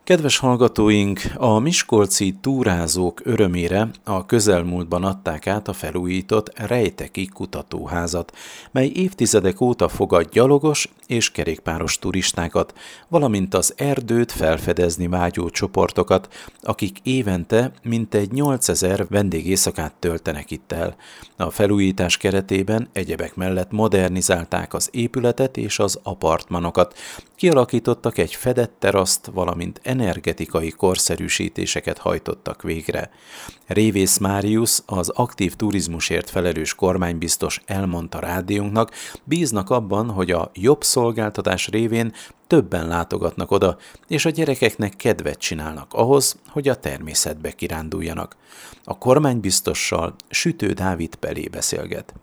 Kedves hallgatóink, a miskolci túrázók örömére a közelmúltban adták át a felújított Rejteki kutatóházat, mely évtizedek óta fogad gyalogos és kerékpáros turistákat, valamint az erdőt felfedezni vágyó csoportokat, akik évente mintegy 8000 vendégészakát töltenek itt el. A felújítás keretében egyebek mellett modernizálták az épületet és az apartmanokat, kialakítottak egy fedett teraszt, valamint energetikai korszerűsítéseket hajtottak végre. Révész Máriusz, az aktív turizmusért felelős kormánybiztos elmondta rádiónknak, bíznak abban, hogy a jobb szolgáltatás révén többen látogatnak oda, és a gyerekeknek kedvet csinálnak ahhoz, hogy a természetbe kiránduljanak. A kormánybiztossal Sütő Dávid Pelé beszélget.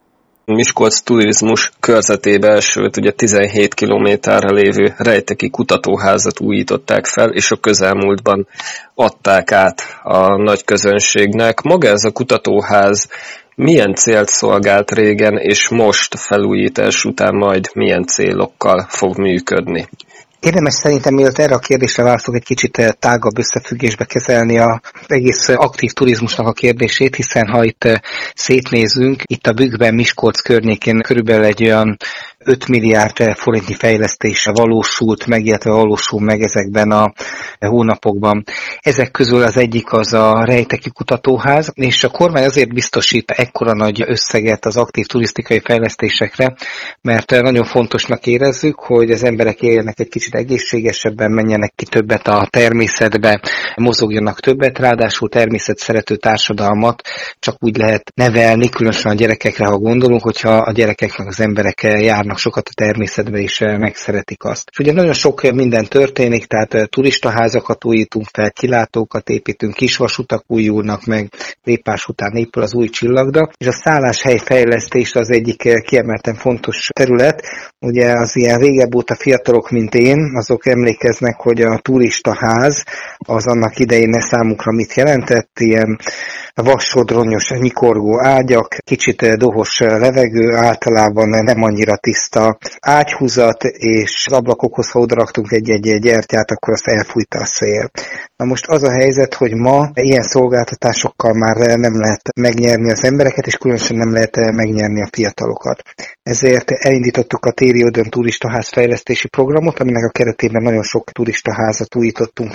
Miskolc turizmus körzetébe esült, ugye 17 kilométerre lévő Rejteki kutatóházat újították fel, és a közelmúltban adták át a nagy közönségnek. Maga ez a kutatóház milyen célt szolgált régen, és most felújítás után majd milyen célokkal fog működni? Érdemes szerintem, mielőtt erre a kérdésre válaszolok, egy kicsit tágabb összefüggésbe kezelni az egész aktív turizmusnak a kérdését, hiszen ha itt szétnézünk, itt a Bükkben, Miskolc környékén körülbelül egy olyan 5 milliárd forintnyi fejlesztése valósult meg, illetve valósul meg ezekben a hónapokban. Ezek közül az egyik az a Rejteki kutatóház, és a kormány azért biztosít ekkora nagy összeget az aktív turisztikai fejlesztésekre, mert nagyon fontosnak érezzük, hogy az emberek éljenek egy kicsit egészségesebben, menjenek ki többet a természetbe, mozogjanak többet, ráadásul természetszerető társadalmat csak úgy lehet nevelni, különösen a gyerekekre, ha gondolunk, hogyha a gyerekeknek az emberek járnak sokat a természetbe, és megszeretik azt. És ugye nagyon sok minden történik, tehát turistaházakat újítunk fel, kilátókat építünk, kisvasutak újulnak meg, Lépás után épül az új Csillagda, és a szálláshely fejlesztés az egyik kiemelten fontos terület. Ugye az ilyen régebb óta fiatalok, mint én, azok emlékeznek, hogy a turistaház az annak idején számukra mit jelentett, ilyen vassodronyos, nyikorgó ágyak, kicsit dohos levegő, általában nem annyira tiszta ágyhúzat, és az ablakokhoz, ha odaraktunk egy gyertyát, akkor azt elfújta a szél. Na most az a helyzet, hogy ma ilyen szolgáltatásokkal már nem lehet megnyerni az embereket, és különösen nem lehet megnyerni a fiatalokat. Ezért elindítottuk a téli ödön turistaház fejlesztési programot, aminek a keretében nagyon sok turistaházat újítunk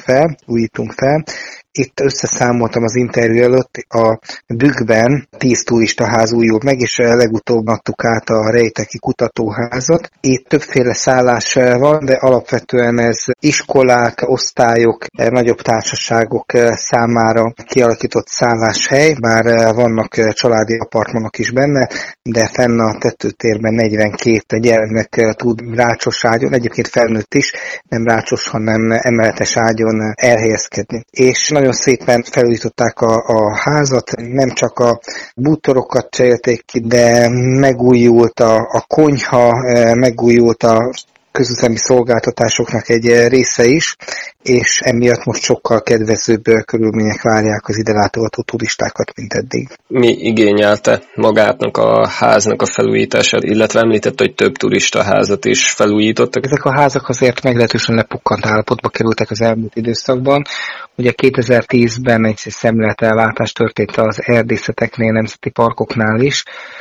fel. Itt összeszámoltam az interjú előtt, a Bükkben 10 turistaház újul meg, és legutóbb adtuk át a Rejteki kutatóházat. Itt többféle szállás van, de alapvetően ez iskolák, osztályok, nagyobb társaságok számára kialakított szálláshely, bár vannak családi apartmanok is benne, de fenn a tetőtérben 42 gyermek tud rácsos ágyon, egyébként felnőtt is, nem rácsos, hanem emeletes ágyon elhelyezkedni. És nagyon szépen felújították a házat, nem csak a bútorokat cserélték ki, de megújult a konyha, megújult a közüzemi szolgáltatásoknak egy része is, és emiatt most sokkal kedvezőbb körülmények várják az ide látogató turistákat, mint eddig. Mi igényelte magátnak a háznak a felújítását, illetve említett, hogy több turistaházat is felújítottak? Ezek a házak azért meglehetősen lepukkant állapotba kerültek az elmúlt időszakban. Ugye 2010-ben egy szemléletelváltás történt az erdészeteknél, nemzeti parkoknál is.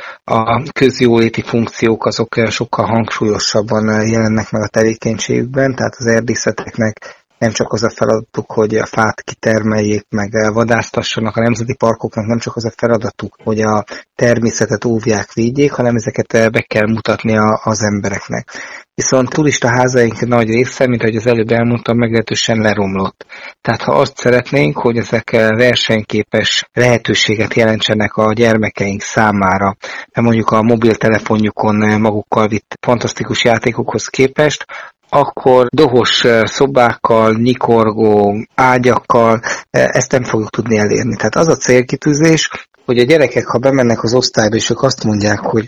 A közjóléti funkciók azok sokkal hangsúlyosabban jelennek meg a tevékenységükben, tehát az erdészeteknek nem csak az a feladatuk, hogy a fát kitermeljék, meg vadásztassanak, a nemzeti parkoknak nem csak az a feladatuk, hogy a természetet óvják, védjék, hanem ezeket be kell mutatni az embereknek. Viszont turistaházaink nagy része, mint ahogy az előbb elmondtam, meglehetősen leromlott. Tehát ha azt szeretnénk, hogy ezek versenyképes lehetőséget jelentsenek a gyermekeink számára, de mondjuk a mobiltelefonjukon magukkal vitt fantasztikus játékokhoz képest, akkor dohos szobákkal, nyikorgó ágyakkal ezt nem fogjuk tudni elérni. Tehát az a célkitűzés, hogy a gyerekek, ha bemennek az osztályba, és ők azt mondják, hogy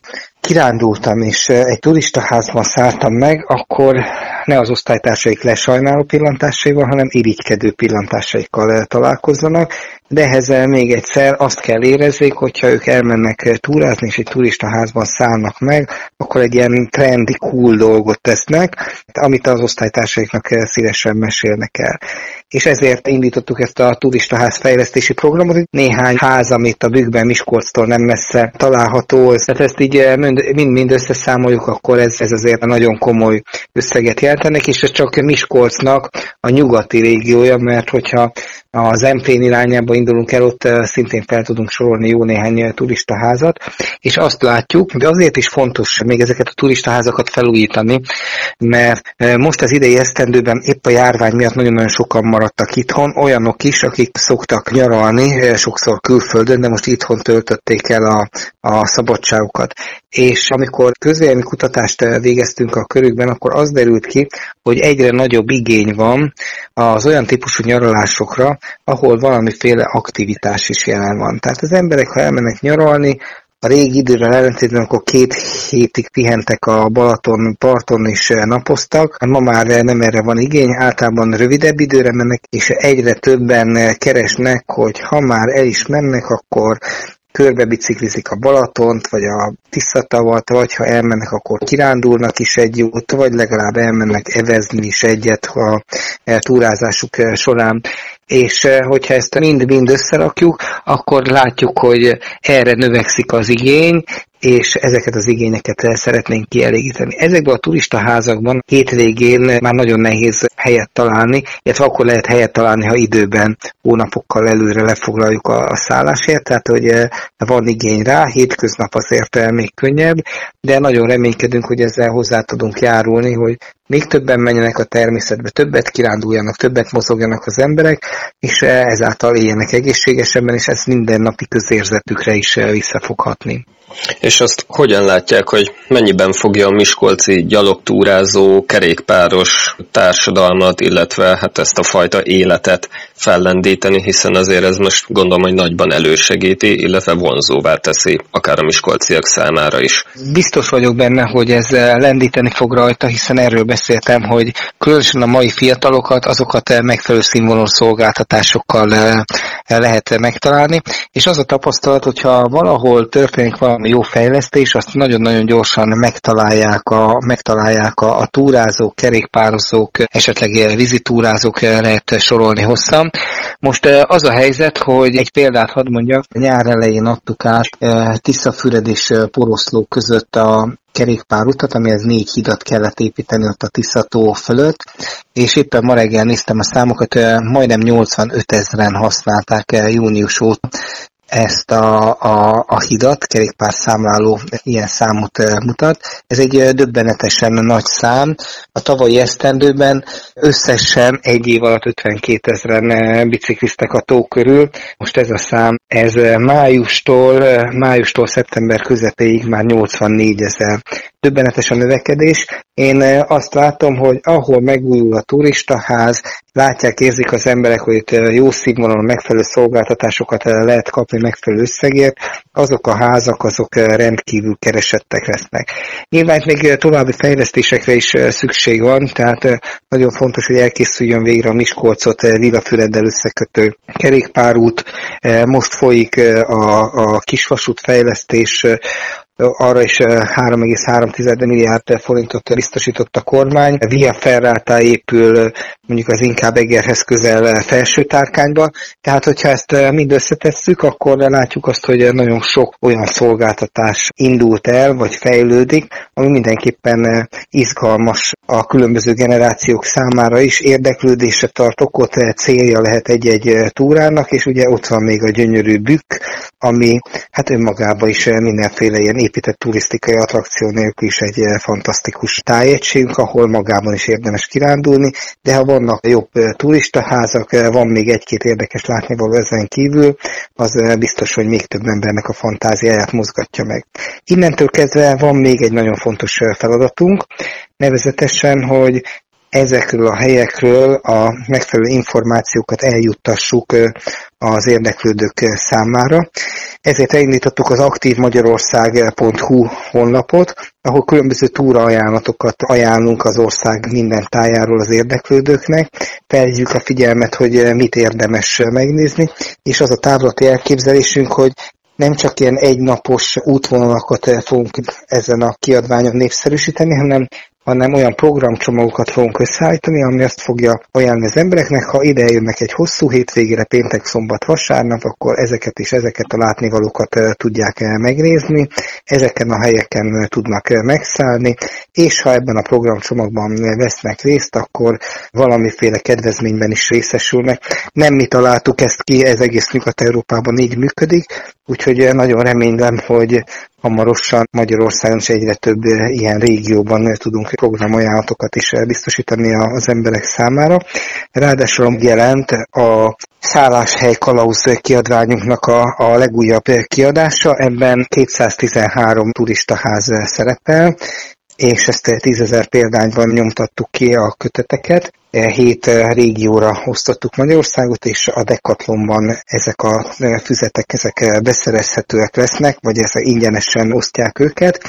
kirándultam, és egy turistaházban szálltam meg, akkor ne az osztálytársaik lesajnáló pillantásaival, hanem irigykedő pillantásaikkal találkozzanak, de ehhez még egyszer azt kell érezzék, hogyha ők elmennek túrázni, és egy turistaházban szállnak meg, akkor egy ilyen trendi, cool dolgot tesznek, amit az osztálytársaiknak szívesen mesélnek el. És ezért indítottuk ezt a turistaház fejlesztési programot, néhány ház, amit a Bükkben Miskolctól nem messze található, tehát ezt így mind összeszámoljuk, akkor ez azért nagyon komoly összeget jelentenek, és ez csak Miskolcnak a nyugati régiója, mert hogyha az Zemplén irányába indulunk el, ott szintén fel tudunk sorolni jó néhány turistaházat, és azt látjuk, de azért is fontos még ezeket a turistaházakat felújítani, mert most az idei esztendőben épp a járvány miatt nagyon-nagyon sokan maradtak itthon, olyanok is, akik szoktak nyaralni, sokszor külföldön, de most itthon töltötték el a szabadságukat. És amikor közvélemény kutatást végeztünk a körükben, akkor az derült ki, hogy egyre nagyobb igény van az olyan típusú nyaralásokra, ahol valamiféle aktivitás is jelen van. Tehát az emberek, ha elmennek nyaralni, a régi idővel ellentétben, akkor 2 hétig pihentek a Balaton parton és napoztak. Ma már nem erre van igény, általában rövidebb időre mennek, és egyre többen keresnek, hogy ha már el is mennek, akkor körbe biciklizik a Balatont, vagy a Tiszatavat, vagy ha elmennek, akkor kirándulnak is egy jót, vagy legalább elmennek evezni is egyet a túrázásuk során. És hogyha ezt mind-mind összerakjuk, akkor látjuk, hogy erre növekszik az igény, és ezeket az igényeket szeretnénk kielégíteni. Ezekben a turistaházakban hétvégén már nagyon nehéz helyet találni, illetve akkor lehet helyet találni, ha időben, hónapokkal előre lefoglaljuk a szállásért, tehát hogy van igény rá, hétköznap azért még könnyebb, de nagyon reménykedünk, hogy ezzel hozzá tudunk járulni, hogy még többen menjenek a természetbe, többet kiránduljanak, többet mozogjanak az emberek, és ezáltal éljenek egészségesebben, és ez mindennapi közérzetükre is vissza fog hatni. És azt hogyan látják, hogy mennyiben fogja a miskolci gyalogtúrázó, kerékpáros társadalmat, illetve hát ezt a fajta életet fellendíteni, hiszen azért ez most gondolom, hogy nagyban elősegíti, illetve vonzóvá teszi, akár a miskolciak számára is. Biztos vagyok benne, hogy ez lendíteni fog rajta, hiszen erről beszéltem, hogy különösen a mai fiatalokat, azokat megfelelő színvonalú szolgáltatásokkal lehet megtalálni, és az a tapasztalat, hogyha valahol történik valami jó fejlesztés, azt nagyon-nagyon gyorsan megtalálják a túrázók, kerékpározók, esetleg vízitúrázók, lehet sorolni hosszan. Most az a helyzet, hogy egy példát hadd mondjak, nyár elején adtuk át Tiszafüred és Poroszló között a kerékpárutat, amihez 4 hidat kellett építeni ott a Tisza-tó fölött, és éppen ma reggel néztem a számokat, majdnem 85 000-en használták június óta ezt a hidat, kerékpárszámláló ilyen számot mutat. Ez egy döbbenetesen nagy szám. A tavalyi esztendőben összesen egy év alatt 52 000-en bicikliztek a tó körül. Most ez a szám, ez májustól szeptember közepéig már 84 000. Döbbenetes a növekedés. Én azt látom, hogy ahol megújul a turistaház, látják, érzik az emberek, hogy itt jó színvonalon megfelelő szolgáltatásokat lehet kapni megfelelő összegért, azok a házak, azok rendkívül keresettek lesznek. Nyilván még további fejlesztésekre is szükség van, tehát nagyon fontos, hogy elkészüljön végre a Miskolcot Lilafüreddel összekötő kerékpárút, most folyik a kisvasút fejlesztés, arra is 3,3 milliárd forintot biztosított a kormány. Via Ferrata épül mondjuk az Inkábegerhez közel Felsőtárkányba, tehát hogyha ezt mind összetesszük, akkor látjuk azt, hogy nagyon sok olyan szolgáltatás indult el, vagy fejlődik, ami mindenképpen izgalmas a különböző generációk számára is, érdeklődésre tart okot, célja lehet egy-egy túrának, és ugye ott van még a gyönyörű Bükk, ami hát önmagában is mindenféle ilyen épített turisztikai attrakció nélkül is egy fantasztikus tájegységünk, ahol magában is érdemes kirándulni, de ha vannak jobb turistaházak, van még egy-két érdekes látnivaló ezen kívül, az biztos, hogy még több embernek a fantáziáját mozgatja meg. Innentől kezdve van még egy nagyon fontos feladatunk, nevezetesen, hogy ezekről a helyekről a megfelelő információkat eljuttassuk az érdeklődők számára. Ezért elindítottuk az aktívmagyarország.hu honlapot, ahol különböző túraajánlatokat ajánlunk az ország minden tájáról az érdeklődőknek, felhívjuk a figyelmet, hogy mit érdemes megnézni, és az a távlati elképzelésünk, hogy nem csak ilyen egynapos útvonalakat fogunk ezen a kiadványon népszerűsíteni, hanem olyan programcsomagokat fogunk összeállítani, ami azt fogja ajánlani az embereknek, ha ide jönnek egy hosszú hétvégére, péntek, szombat, vasárnap, akkor ezeket és ezeket a látnivalókat tudják megnézni, ezeken a helyeken tudnak megszállni, és ha ebben a programcsomagban vesznek részt, akkor valamiféle kedvezményben is részesülnek. Nem mi találtuk ezt ki, ez egész Nyugat-Európában így működik, úgyhogy nagyon remélem, hogy hamarosan Magyarországon is egyre több ilyen régióban tudunk programajánlatokat is biztosítani az emberek számára. Ráadásul jelent a szálláshely kalauz kiadványunknak a legújabb kiadása, ebben 213 turistaház szerepel, és ezt 10 000 példányban nyomtattuk ki a köteteket. 7 régióra osztottuk Magyarországot, és a Decathlonban ezek a füzetek ezek beszerezhetőek lesznek, vagy ezek ingyenesen osztják őket.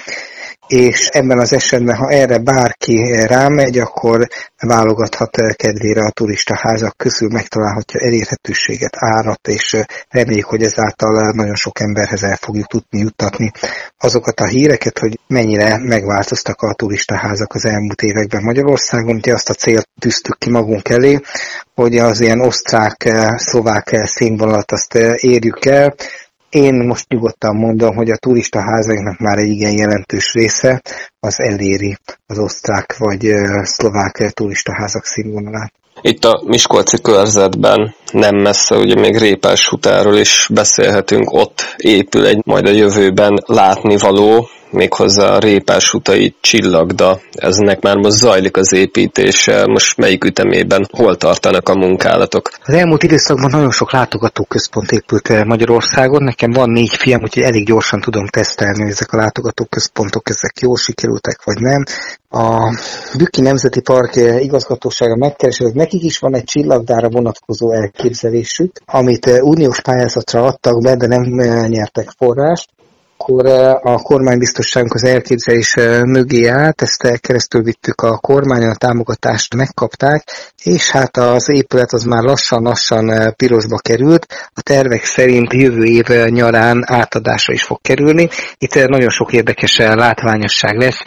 És ebben az esetben, ha erre bárki rámegy, akkor válogathat kedvére a turistaházak közül, megtalálhatja elérhetőséget, árat, és reméljük, hogy ezáltal nagyon sok emberhez el fogjuk tudni juttatni azokat a híreket, hogy mennyire megváltoztak a turistaházak az elmúlt években Magyarországon. Ugye azt a célt tűztük ki magunk elé, hogy az ilyen osztrák, szlovák színvonalat azt érjük el. Én most nyugodtan mondom, hogy a turistaházainknak már egy igen jelentős része az eléri az osztrák vagy szlovák turistaházak színvonalát. Itt a miskolci körzetben nem messze, ugye még Répáshutáról is beszélhetünk, ott épül majd a jövőben látnivaló, méghozzá a Répáshutai csillagda. Eznek már most zajlik az építése, most melyik ütemében, hol tartanak a munkálatok? Az elmúlt időszakban nagyon sok látogatóközpont épült Magyarországon, nekem van 4 fiam, úgyhogy elég gyorsan tudom tesztelni, hogy ezek a látogatóközpontok, ezek jól sikerültek vagy nem. A Bükki Nemzeti Park igazgatósága megkeresett, hogy nekik is van egy csillagdára vonatkozó elképzelésük, amit uniós pályázatra adtak be, de nem nyertek forrást. Akkor a kormánybiztosságunk az elképzelés mögé állt, ezt keresztül vittük a kormányon, a támogatást megkapták, és hát az épület az már lassan pirosba került, a tervek szerint jövő év nyarán átadásra is fog kerülni. Itt nagyon sok érdekes látványosság lesz,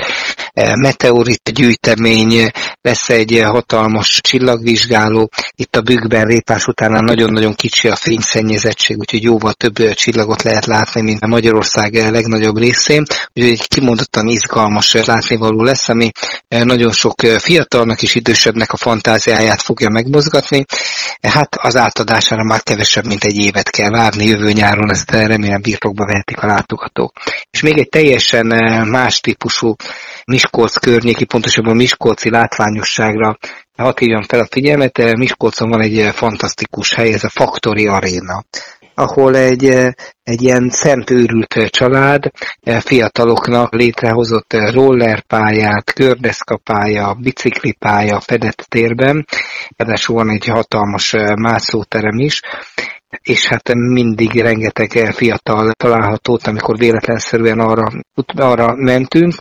meteorit gyűjtemény, lesz egy hatalmas csillagvizsgáló, itt a Bükkben Répáshutánál nagyon-nagyon kicsi a fényszennyezettség, úgyhogy jóval több csillagot lehet látni, mint a Magyarország legnagyobb részén, úgyhogy egy kimondottan izgalmas látnivaló lesz, ami nagyon sok fiatalnak és idősebbnek a fantáziáját fogja megmozgatni. Hát az átadására már kevesebb, mint egy évet kell várni, jövő nyáron ezt remélem birtokba vehetik a látogatók. És még egy teljesen más típusú Miskolc környéki, pontosabban miskolci látványosságra hadd hívjam fel a figyelmet. Miskolcon van egy fantasztikus hely, ez a Factory Arena, ahol egy ilyen szentőrült család fiataloknak létrehozott rollerpályát, gördeszkapálya, biciklipálya fedett térben, ráadásul van egy hatalmas mászóterem is, és hát mindig rengeteg fiatal található, amikor véletlenszerűen arra mentünk,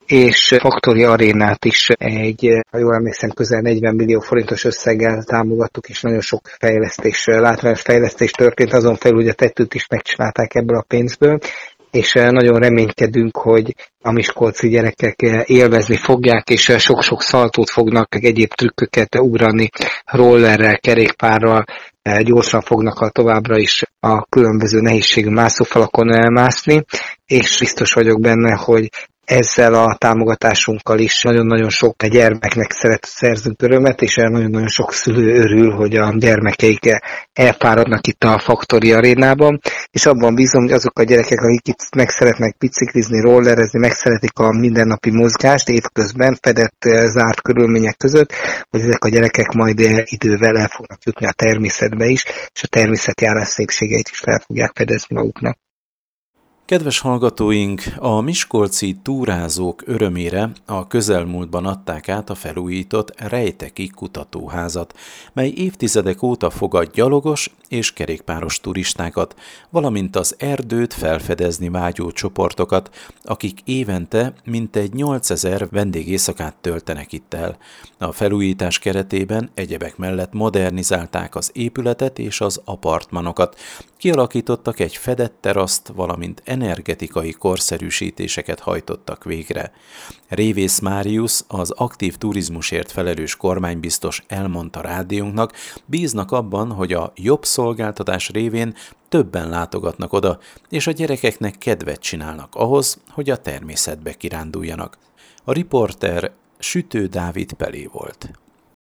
és Factory Arénát is ha jól emlékszem, közel 40 millió forintos összeggel támogattuk, és nagyon sok látványos fejlesztés történt, azon felül, hogy a tetőt is megcsinálták ebből a pénzből, és nagyon reménykedünk, hogy a miskolci gyerekek élvezni fogják, és sok-sok szaltót fognak, egyéb trükköket ugrani, rollerrel, kerékpárral, gyorsan fognak továbbra is a különböző nehézségű mászófalakon mászni, és biztos vagyok benne, hogy ezzel a támogatásunkkal is nagyon-nagyon sok gyermeknek szerzünk örömet, és nagyon-nagyon sok szülő örül, hogy a gyermekeik elfáradnak itt a Factory Arénában, és abban bízom, hogy azok a gyerekek, akik itt meg szeretnek biciklizni, rollerezni, meg szeretik a mindennapi mozgást évközben, fedett, zárt körülmények között, hogy ezek a gyerekek majd idővel el fognak jutni a természetbe is, és a természetjárás szépségeit is fel fogják fedezni maguknak. Kedves hallgatóink, a miskolci túrázók örömére a közelmúltban adták át a felújított Rejteki kutatóházat, mely évtizedek óta fogad gyalogos és kerékpáros turistákat, valamint az erdőt felfedezni vágyó csoportokat, akik évente mintegy 8000 vendégészakát töltenek itt el. A felújítás keretében egyebek mellett modernizálták az épületet és az apartmanokat, kialakítottak egy fedett teraszt, valamint energetikai korszerűsítéseket hajtottak végre. Révész Máriusz, az aktív turizmusért felelős kormánybiztos elmondta rádiónknak, bíznak abban, hogy a jobb szolgáltatás révén többen látogatnak oda, és a gyerekeknek kedvet csinálnak ahhoz, hogy a természetbe kiránduljanak. A riporter Sütő Dávid Pelé volt.